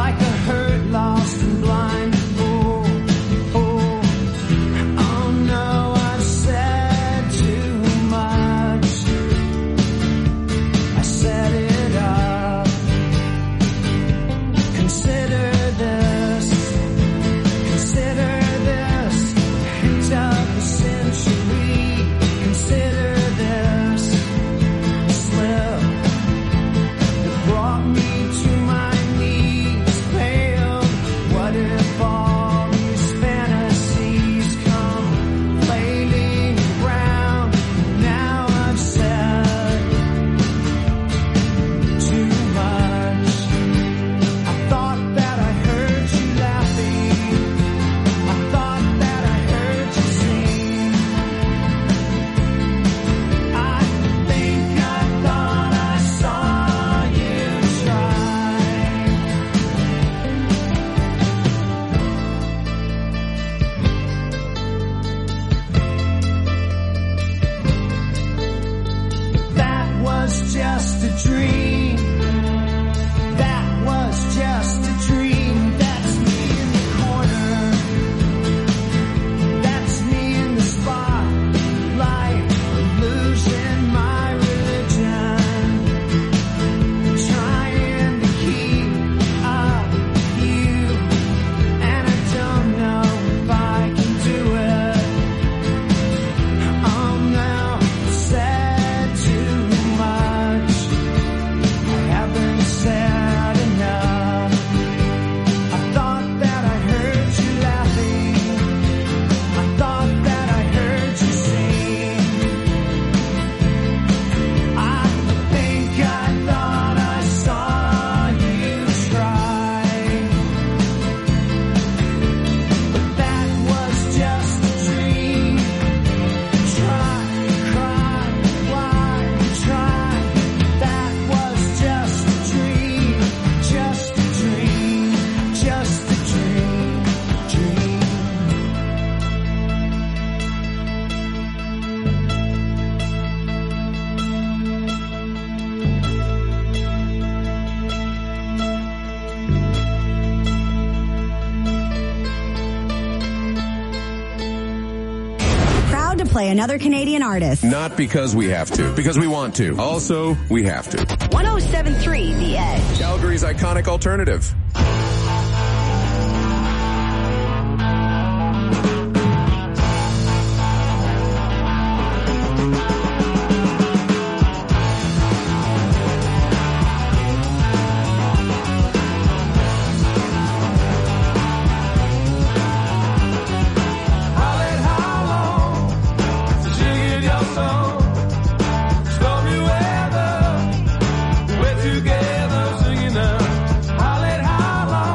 like a hurt, lost and blind fool. Oh no, I've said too much. I set it up. Consider this hint of the century. Consider this slip that brought me to my knees, paled. What if all these fantasies come flailing around? Now I've said too much. I thought that I heard you laughing. I thought that I heard you sing. I think I thought I saw you try. That was just a dream. That was just a dream. That's me in the corner. That's me in the spotlight, losing my religion, trying to keep up with you, and I don't know if I can do it. Oh no, I've said too much. I haven't said enough. I thought that I heard you laughing. I thought that I heard you sing. I think I thought I saw you try. But that was just a dream. Try, cry, why try? That was just a dream. Just a dream. Just a dream. Dream. Proud to play another Canadian artist. Not because we have to, because we want to. Also, we have to. 107.3 The Edge. Calgary's iconic alternative. Together singing now. How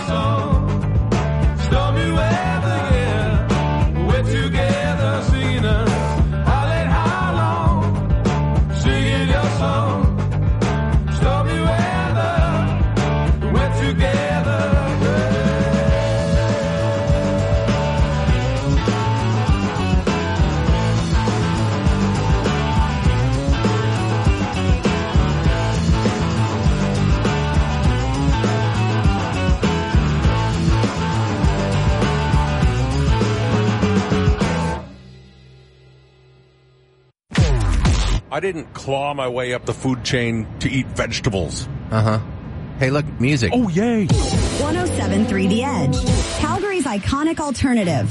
I didn't claw my way up the food chain to eat vegetables. Uh-huh. Hey, look, music. Oh, yay. 107.3 The Edge, Calgary's iconic alternative.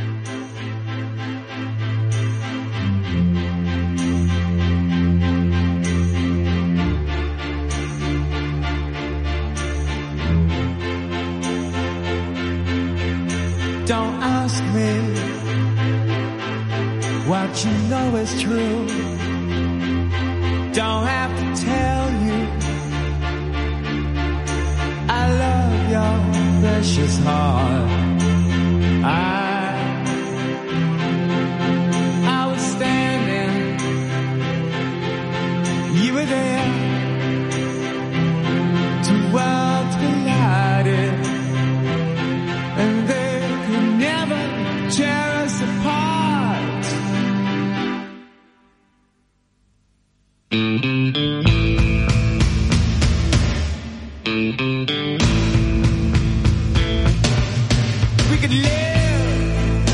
Don't ask me what you know is true. Don't have to tell you I love your precious heart. I was standing, you were there, two worlds collided, and they could never tear us apart. We could live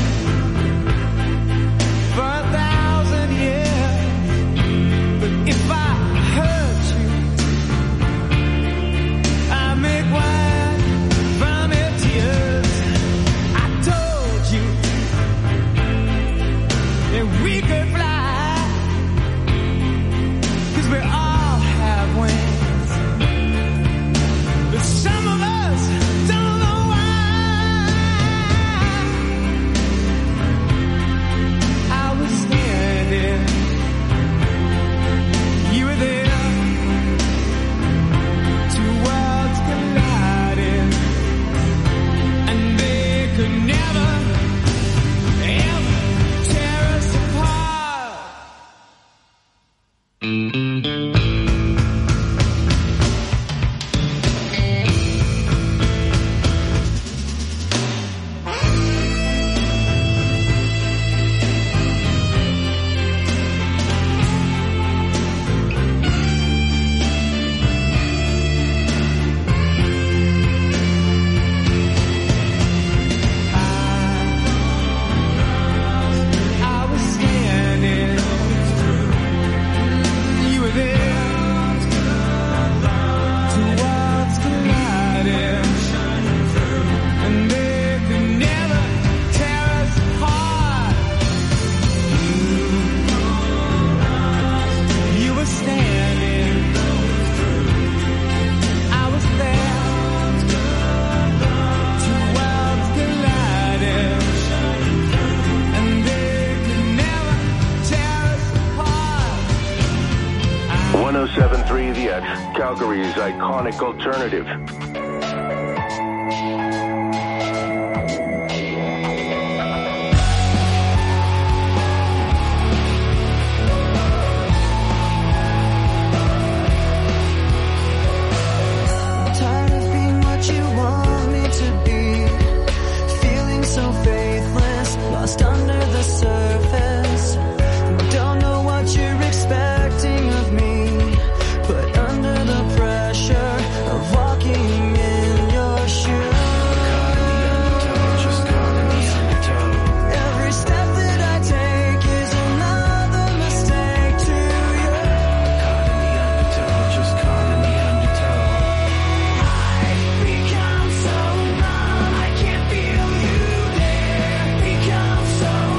for 1,000 years, but if I hurt you, I make wine from your tears. I told you that we could fly, 'cause we all have wings, but some of us don't know why. I was standing, you were there, two worlds collided, and they could never, ever tear us apart. I was standing, you were there, two worlds collided, and they could never tear us apart. You were standing, I was there, two worlds collided, and they could never tear us apart. 107.3 The Edge, Calgary's iconic alternative. Tired of being what you want me to be, feeling so faithless, lost under the surface. Don't know what you're expecting of me, put under the pressure of walking in your shoes. Every step that I take is another mistake to you. Become so numb, I can't feel you there. Become so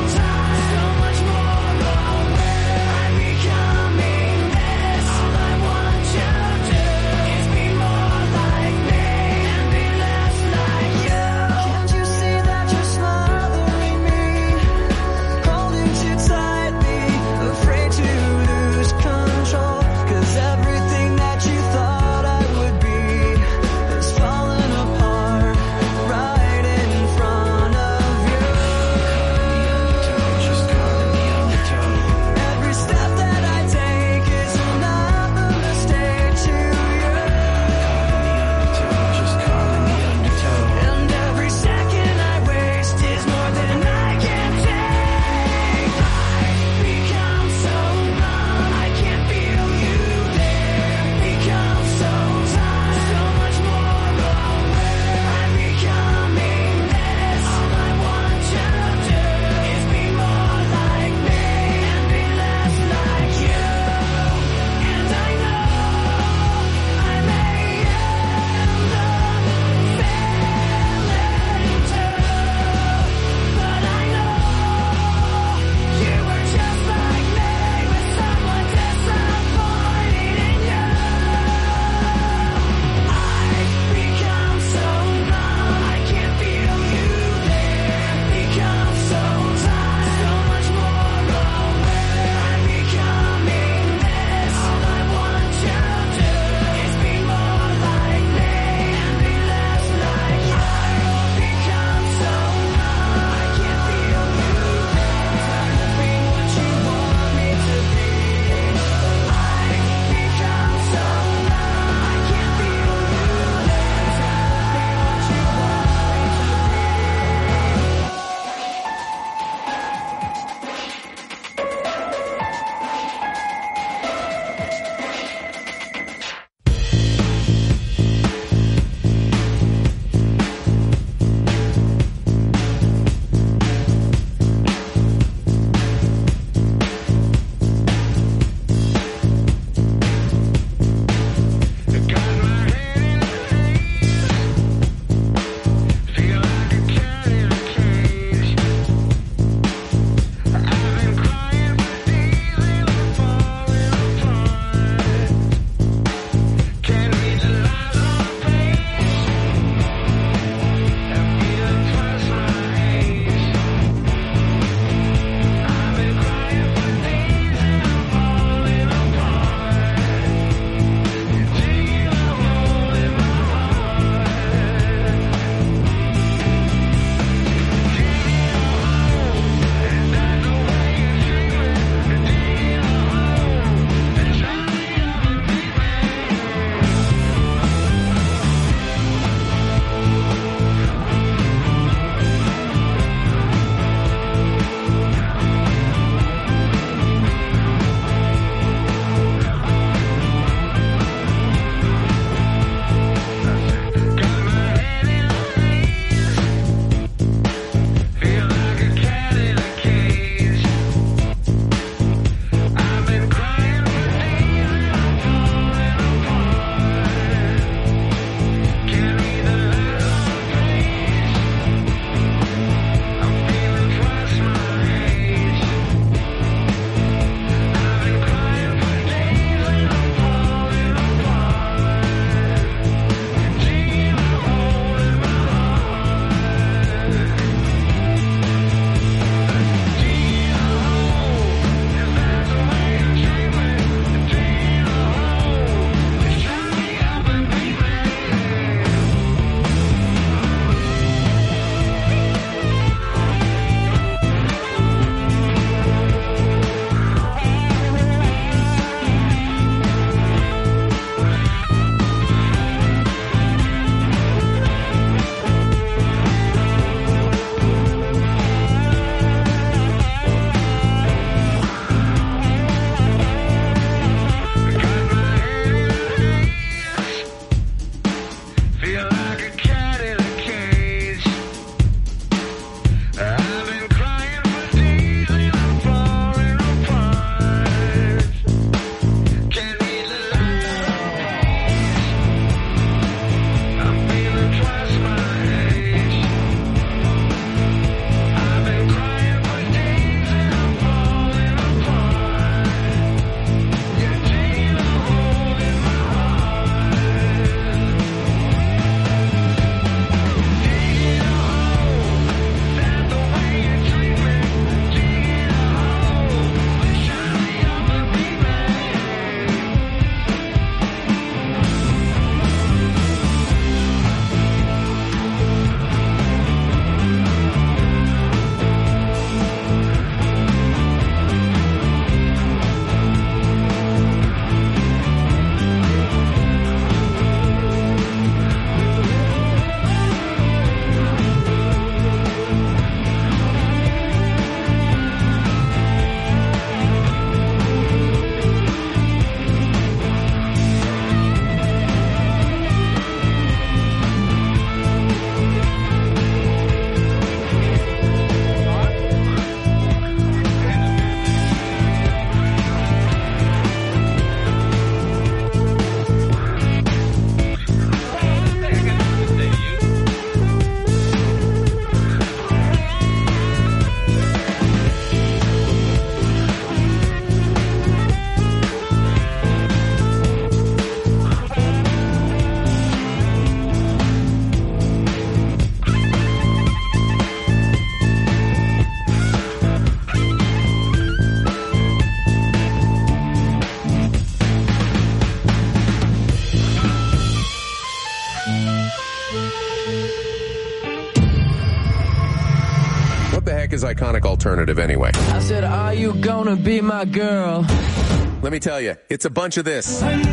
heck is iconic alternative anyway? I said, are you gonna be my girl? Let me tell you, it's a bunch of this. And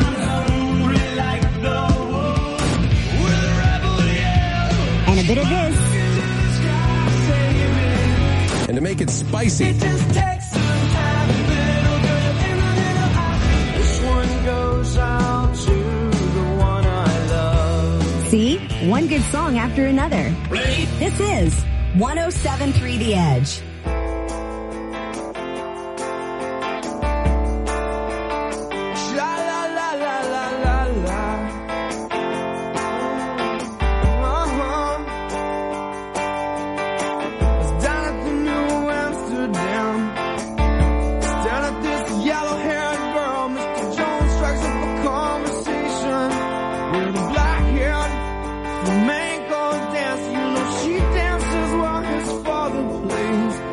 a bit of this. And to make it spicy, it just takes some time, little girl, in a little eye. This one goes out to the one I love. See? One good song after another. This is 107.3 The Edge. The man goes dance, you know she dances while his father plays.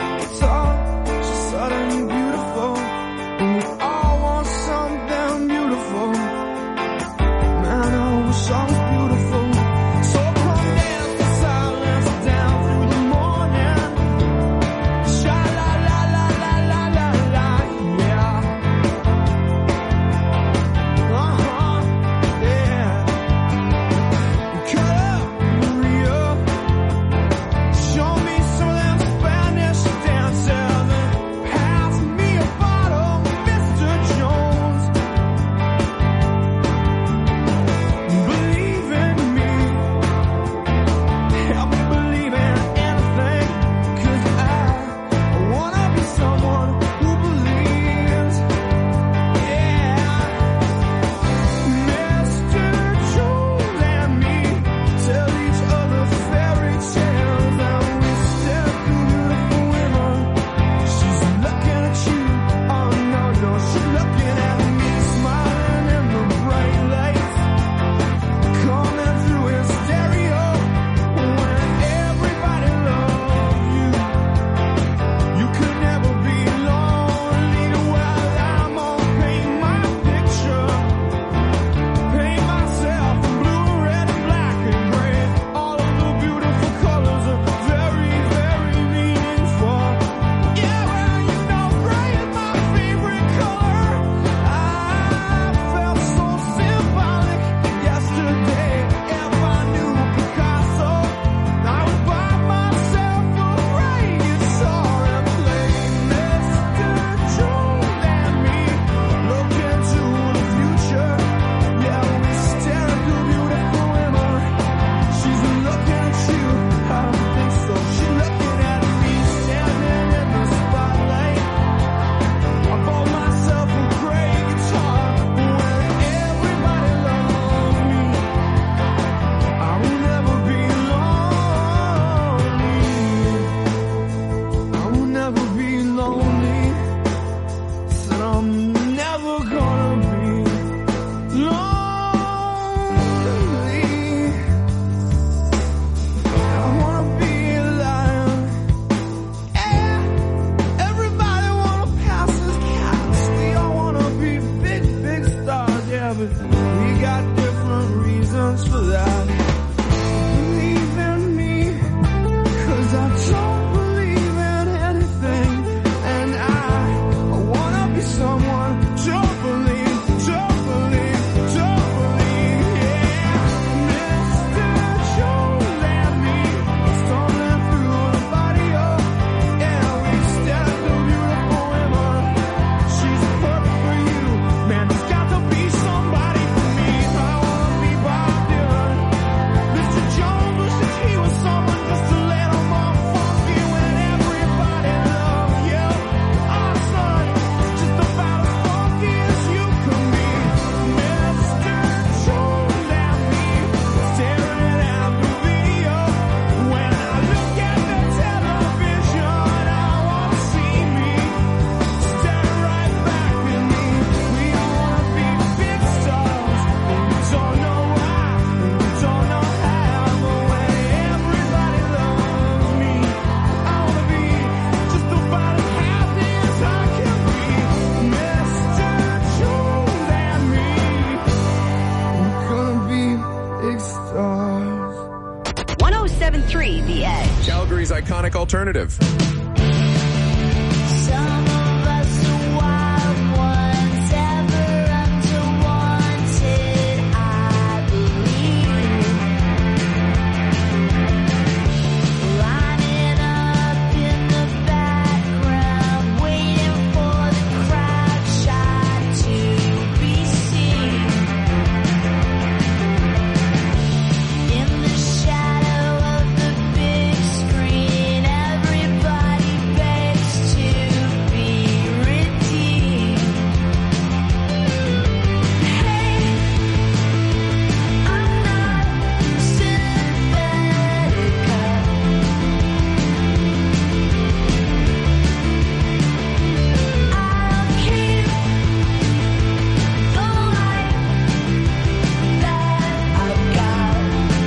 107.3 The Edge. Calgary's iconic alternative. Some of us are wild ones, ever unwanted, I believe. Lining up in the background, waiting for the crowd shot to be seen. In the shadow of the big screen, everybody begs to be redeemed. Hey, I'm not Sympathetica. I'll keep the light that I've got.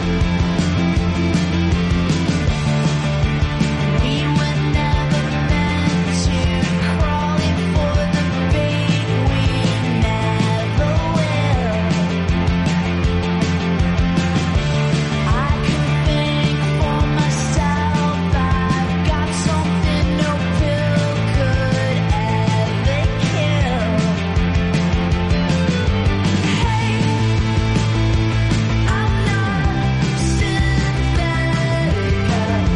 We were never meant to crawling for the bait, we never will. I can think for myself, I've got something no pill could ever kill. Hey, I'm not Sympathetica.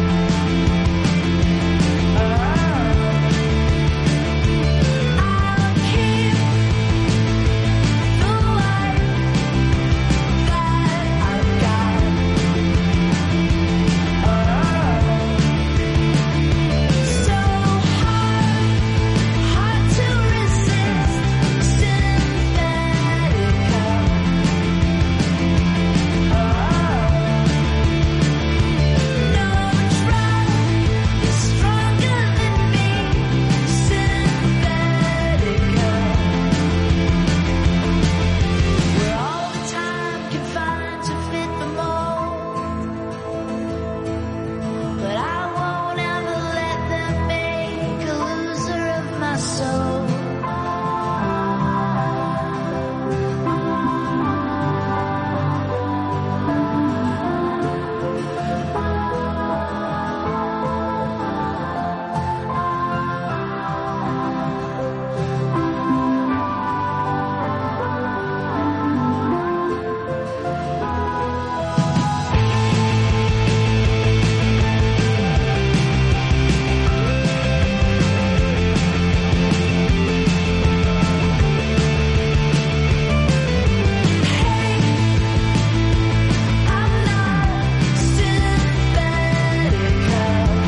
I'll keep the light that I've got. So hard to resist Sympathetica. No drug is stronger than me, Sympathetica. We're all the time confined to fit the mold, but I won't ever let them make a loser of my soul. I'm not Sympathetica.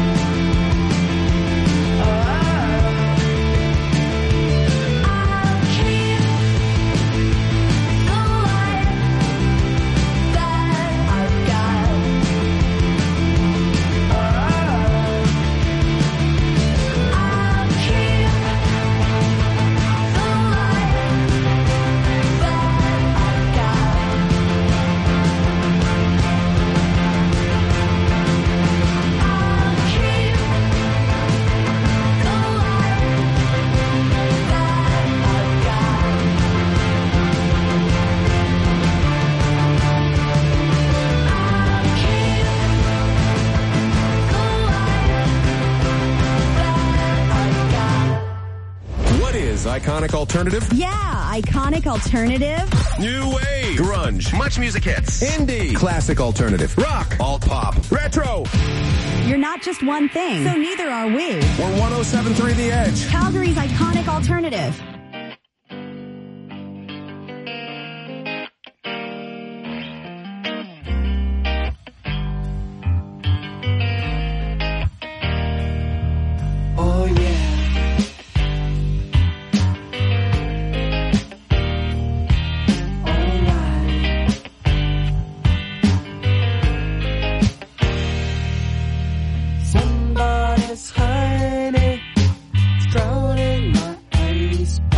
I'll keep the light that I've got. I'll keep the light that I've got. I'll keep the What is iconic alternative? Yeah, iconic alternative. New wave, grunge, much music hits, indie, classic alternative, rock, alt pop, retro. You're not just one thing, so neither are we. We're 107.3 The Edge. Calgary's iconic alternative. Oh yeah. Alright. Somebody's hiding, drowning my ice.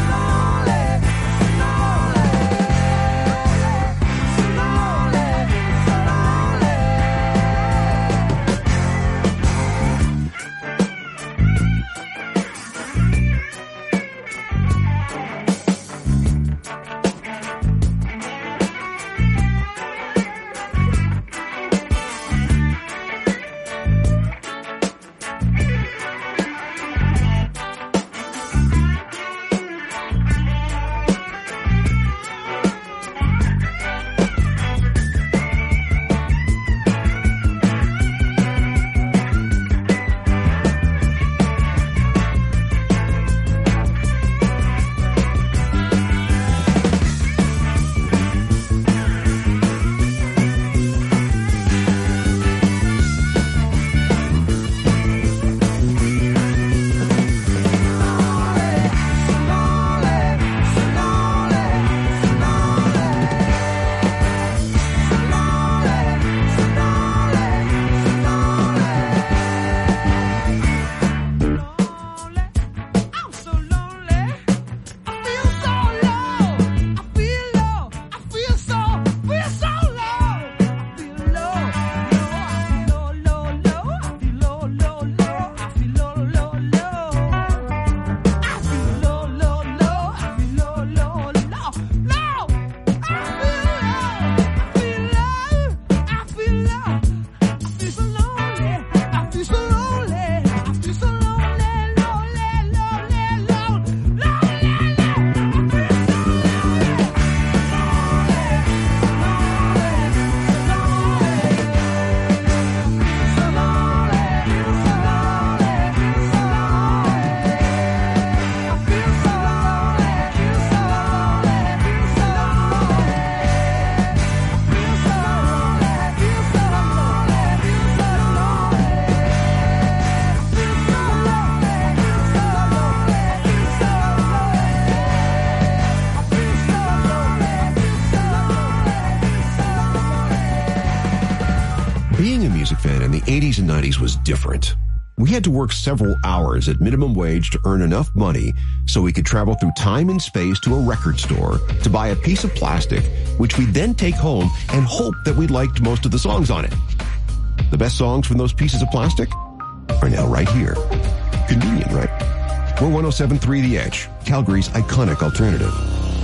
the 80s and 90s was different. We had to work several hours at minimum wage to earn enough money so we could travel through time and space to a record store to buy a piece of plastic, which we'd then take home and hope that we liked most of the songs on it. The best songs from those pieces of plastic are now right here. Convenient, right? We're 107.3 The Edge, Calgary's iconic alternative.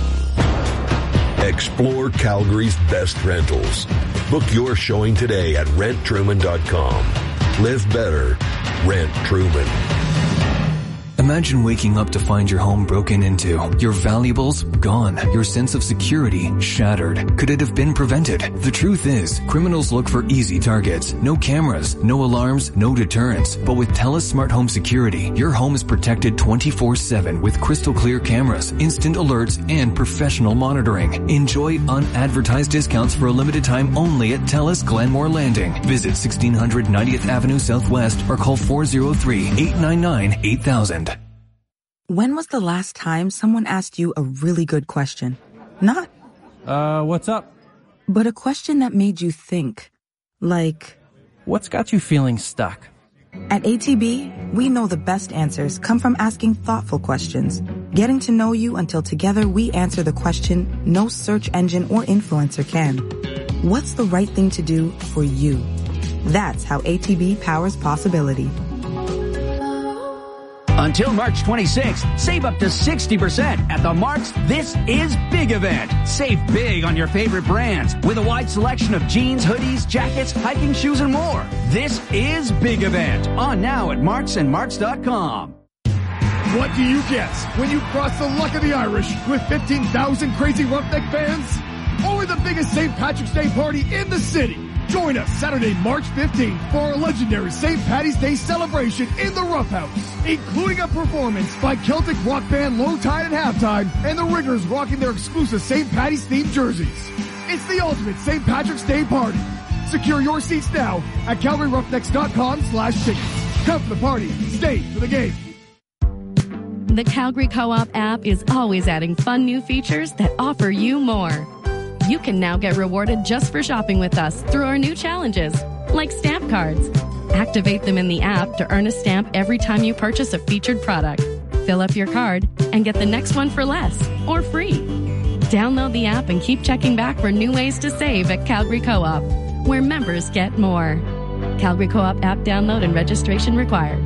Explore Calgary's best rentals. Book your showing today at renttruman.com. Live better. Rent Truman. Imagine waking up to find your home broken into, your valuables gone, your sense of security shattered. Could it have been prevented? The truth is, criminals look for easy targets. No cameras, no alarms, no deterrents. But with TELUS Smart Home Security, your home is protected 24/7 with crystal clear cameras, instant alerts, and professional monitoring. Enjoy unadvertised discounts for a limited time only at TELUS Glenmore Landing. Visit 1600 90th Avenue Southwest or call 403-899-8000. When was the last time someone asked you a really good question? Not, what's up? But a question that made you think. Like, what's got you feeling stuck? At ATB, we know the best answers come from asking thoughtful questions, getting to know you until together we answer the question no search engine or influencer can. What's the right thing to do for you? That's how ATB powers possibility. Until March 26th, save up to 60% at the Mark's This Is Big event. Save big on your favorite brands with a wide selection of jeans, hoodies, jackets, hiking shoes, and more. This is Big event. On now at Marks and Marks.com. What do you get when you cross the luck of the Irish with 15,000 crazy roughneck fans? Only the biggest St. Patrick's Day party in the city. Join us Saturday, March 15th for our legendary St. Paddy's Day celebration in the Rough House, including a performance by Celtic rock band Low Tide at halftime and the Riggers rocking their exclusive St. Paddy's themed jerseys. It's the ultimate St. Patrick's Day party. Secure your seats now at CalgaryRoughnecks.com/tickets. Come for the party, stay for the game. The Calgary Co-op app is always adding fun new features that offer you more. You can now get rewarded just for shopping with us through our new challenges, like stamp cards. Activate them in the app to earn a stamp every time you purchase a featured product. Fill up your card and get the next one for less or free. Download the app and keep checking back for new ways to save at Calgary Co-op, where members get more. Calgary Co-op app download and registration required.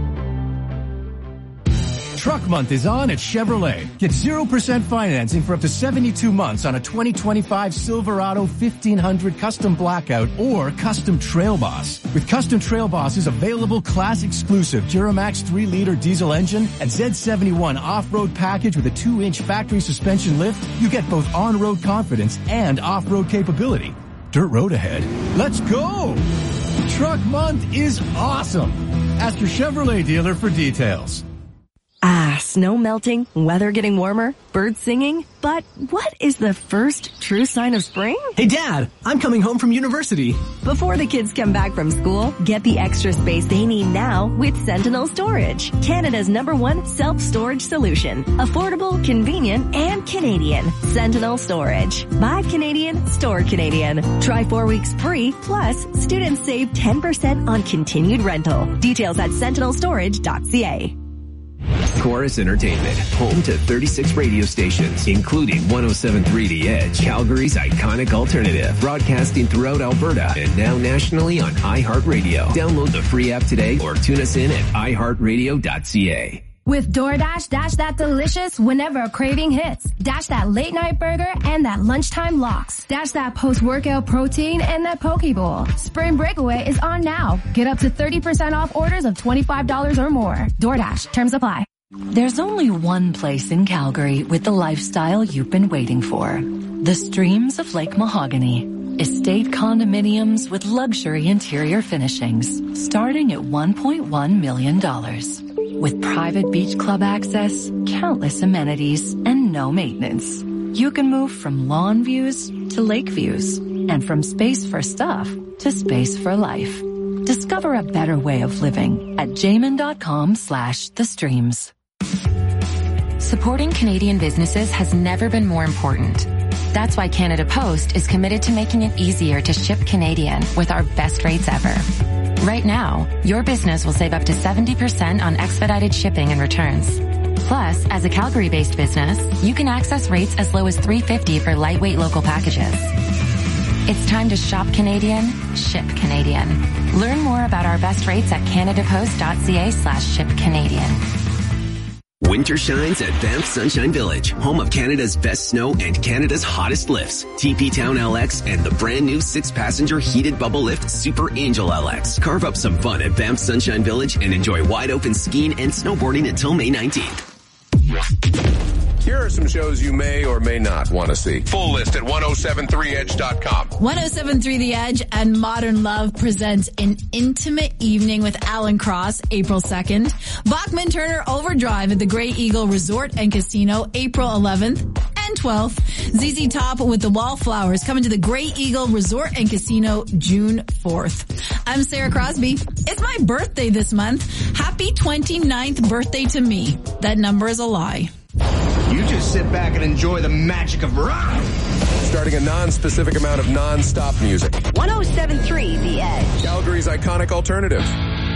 Truck Month is on at Chevrolet. Get 0% financing for up to 72 months on a 2025 Silverado 1500 Custom Blackout or Custom Trail Boss. With Custom Trail Boss's available class-exclusive Duramax 3-liter diesel engine and Z71 off-road package with a 2-inch factory suspension lift, you get both on-road confidence and off-road capability. Dirt road ahead. Let's go! Truck Month is awesome. Ask your Chevrolet dealer for details. Snow melting, weather getting warmer, birds singing. But what is the first true sign of spring? Hey, Dad, I'm coming home from university. Before the kids come back from school, get the extra space they need now with Sentinel Storage, Canada's #1 self-storage solution. Affordable, convenient, and Canadian. Sentinel Storage. Buy Canadian, store Canadian. Try 4 weeks free, plus students save 10% on continued rental. Details at sentinelstorage.ca. Chorus Entertainment, home to 36 radio stations, including 107.3 The Edge, Calgary's iconic alternative, broadcasting throughout Alberta and now nationally on iHeartRadio. Download the free app today or tune us in at iHeartRadio.ca. With DoorDash, dash that delicious whenever a craving hits. Dash that late night burger and that lunchtime lox. Dash that post-workout protein and that poke bowl. Spring Breakaway is on now. Get up to 30% off orders of $25 or more. DoorDash, terms apply. There's only one place in Calgary with the lifestyle you've been waiting for. The Streams of Lake Mahogany. Estate condominiums with luxury interior finishings starting at $1.1 million. With private beach club access, countless amenities, and no maintenance. You can move from lawn views to lake views, and from space for stuff to space for life. Discover a better way of living at jamin.com/thestreams. Supporting Canadian businesses has never been more important. That's why Canada Post is committed to making it easier to ship Canadian with our best rates ever. Right now, your business will save up to 70% on expedited shipping and returns. Plus, as a Calgary-based business, you can access rates as low as $3.50 for lightweight local packages. It's time to shop Canadian, ship Canadian. Learn more about our best rates at canadapost.ca/ship Canadian. Winter shines at Banff Sunshine Village, home of Canada's best snow and Canada's hottest lifts. TP Town LX and the brand new 6-passenger heated bubble lift Super Angel LX. Carve up some fun at Banff Sunshine Village and enjoy wide open skiing and snowboarding until May 19th. Here are some shows you may or may not want to see. Full list at 1073edge.com. 1073 The Edge and Modern Love presents An Intimate Evening with Alan Cross, April 2nd. Bachman Turner Overdrive at the Grey Eagle Resort and Casino, April 11th and 12th. ZZ Top with the Wallflowers coming to the Grey Eagle Resort and Casino, June 4th. I'm Sarah Crosby. It's my birthday this month. Happy 29th birthday to me. That number is a lie. You just sit back and enjoy the magic of rock. Starting a non-specific amount of non-stop music. 1073 The Edge. Calgary's iconic alternative.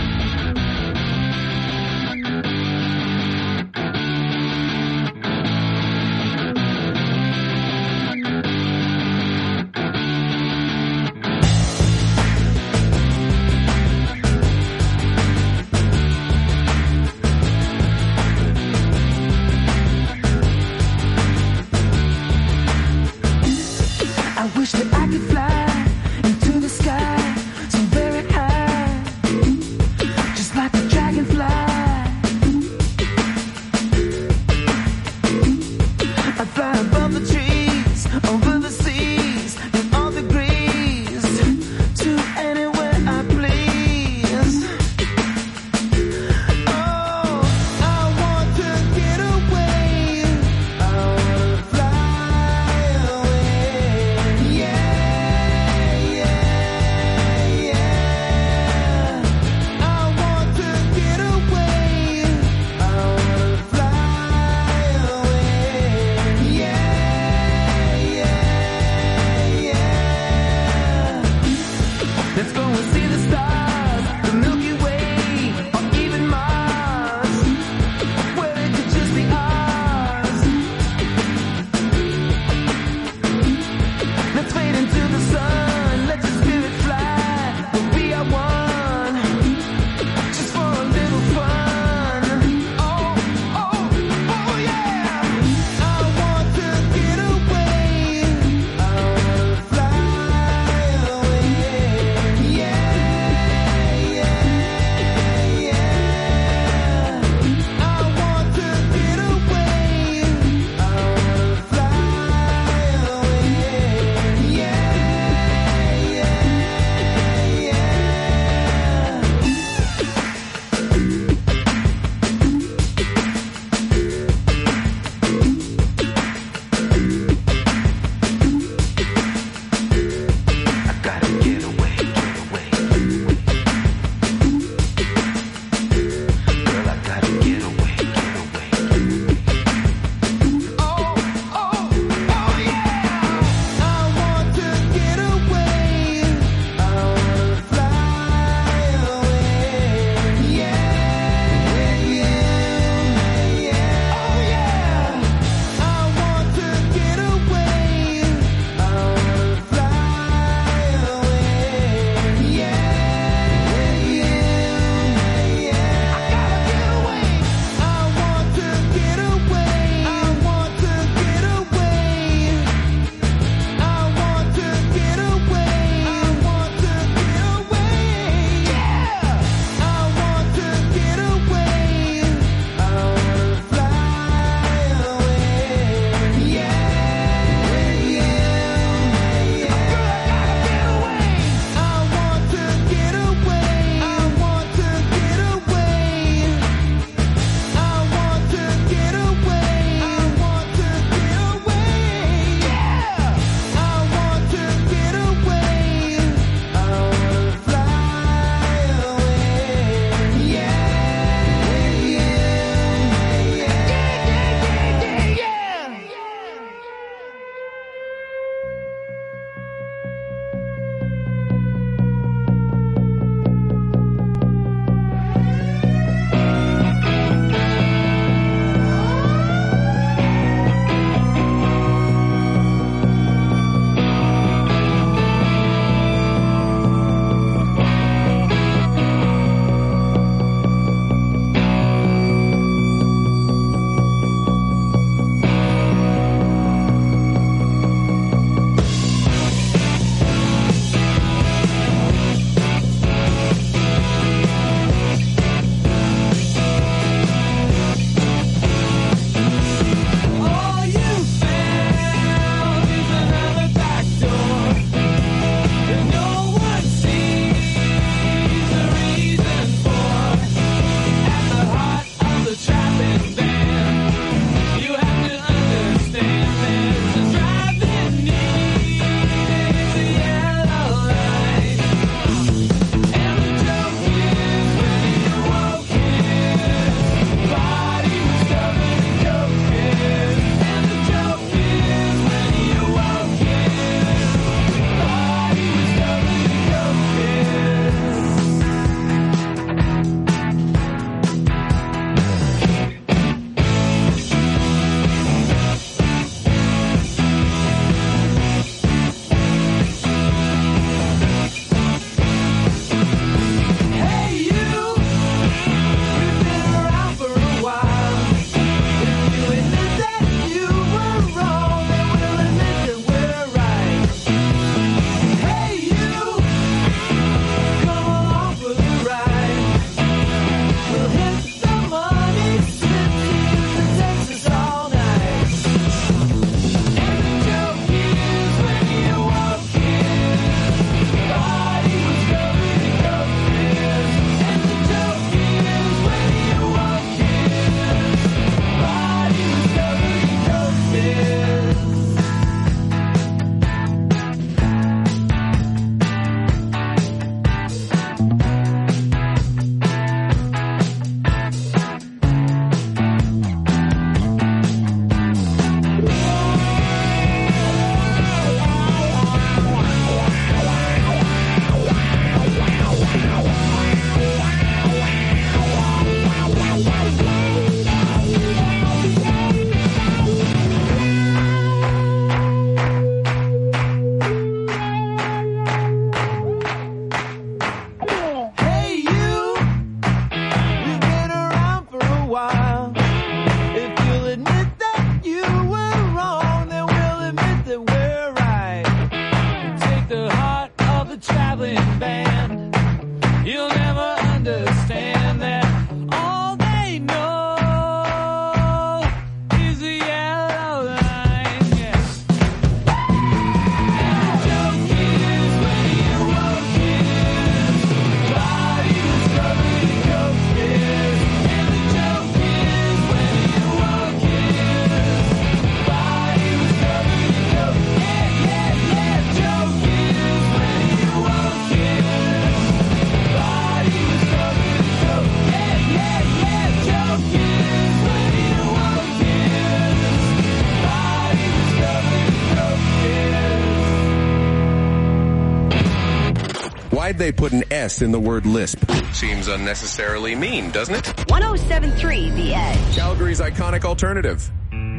I wish that I could fly into the sky so very high. Why'd they put an S in the word lisp? Seems unnecessarily mean, doesn't it? 107.3 The Edge. Calgary's iconic alternative.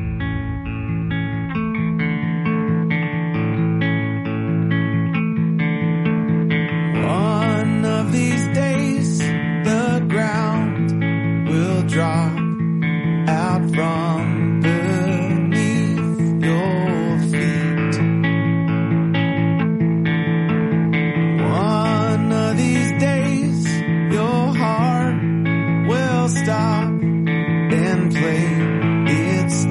One of these days, the ground will drop out from beneath your feet. One of these days, your heart will stop and play its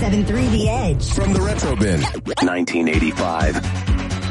107.3 The Edge. From the Retro Bin. 1985.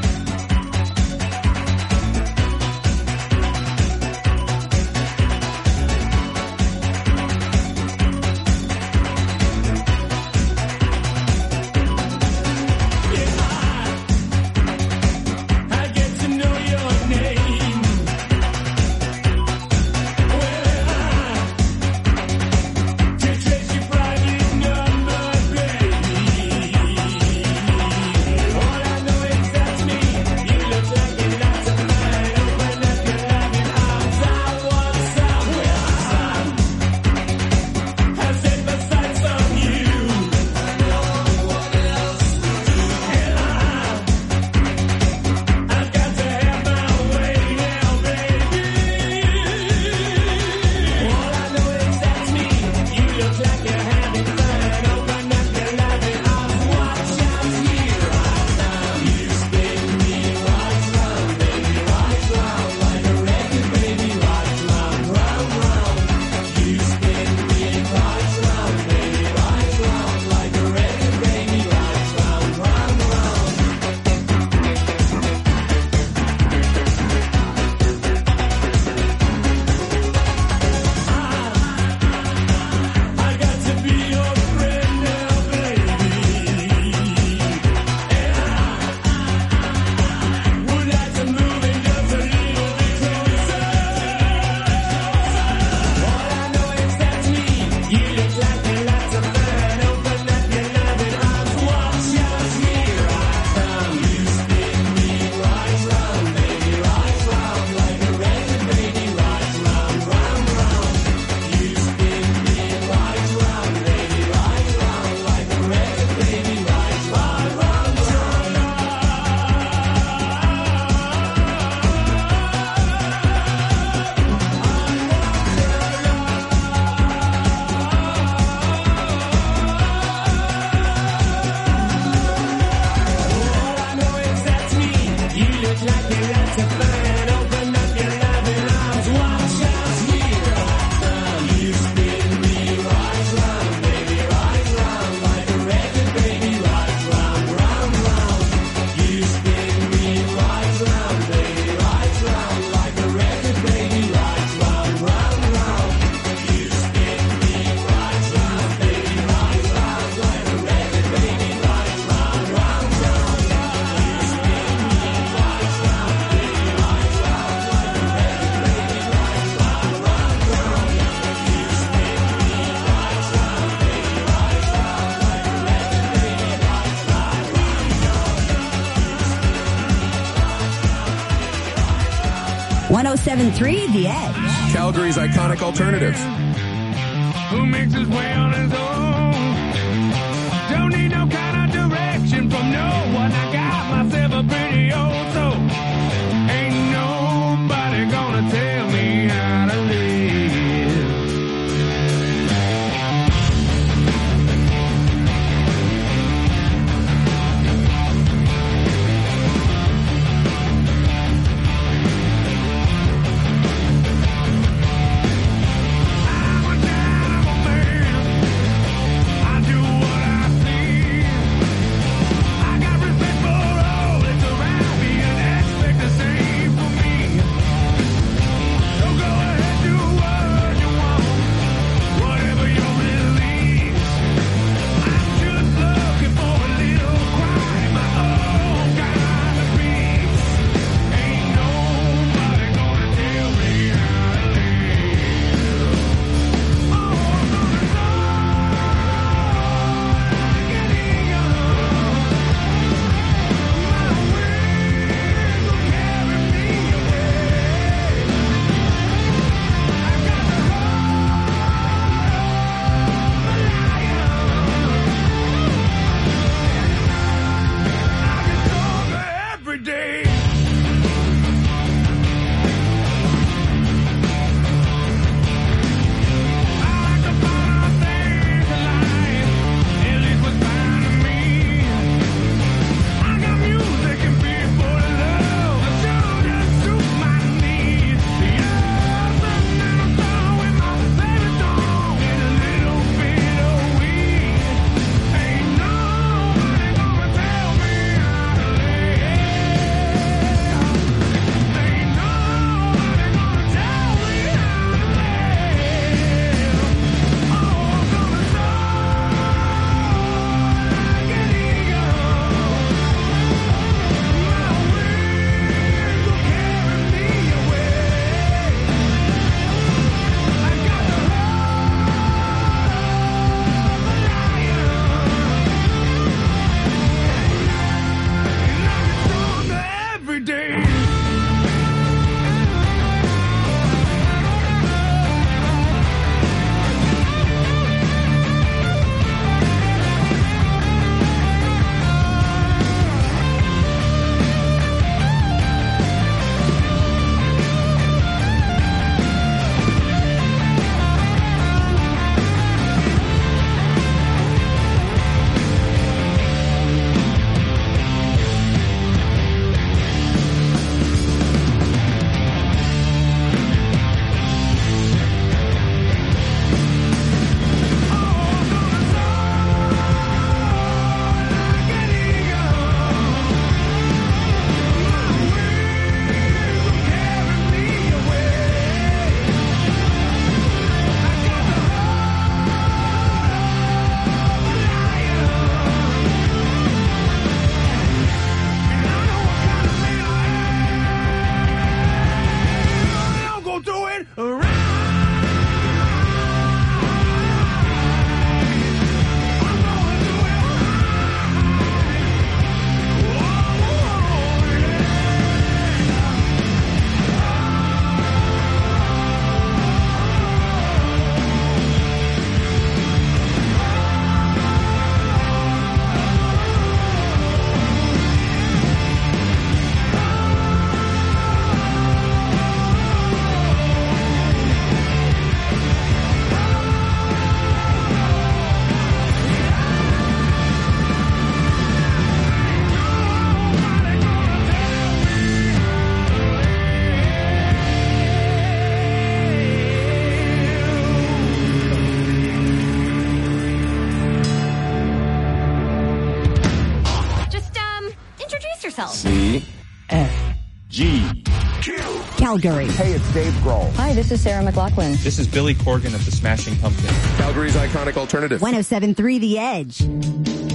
The Edge. Calgary's iconic alternatives. Who makes his way on his own? Don't need no kind of direction from no one. I got myself a pretty old soul. Ain't nobody gonna tell me how to live. I got respect for all that's around me. turn around. Calgary. Hey, it's Dave Grohl. Hi, this is Sarah McLachlan. This is Billy Corgan of the Smashing Pumpkins. Calgary's iconic alternative. 107.3 The Edge.